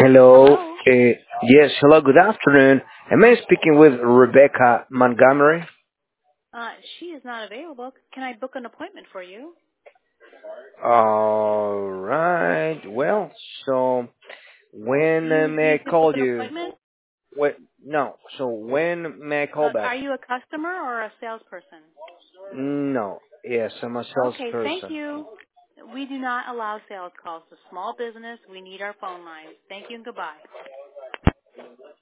Hello. Hello. Yes, hello, good afternoon. Am I speaking with Rebecca Montgomery? She is not available. Can I book an appointment for you? All right. Well, so when You may I need to book call an you? appointment? What? No. So when may I call back? Are you a customer or a salesperson? No. Yes, I'm a Okay, thank salesperson. you. We do not allow sales calls to small business. We need our phone lines. Thank you and goodbye.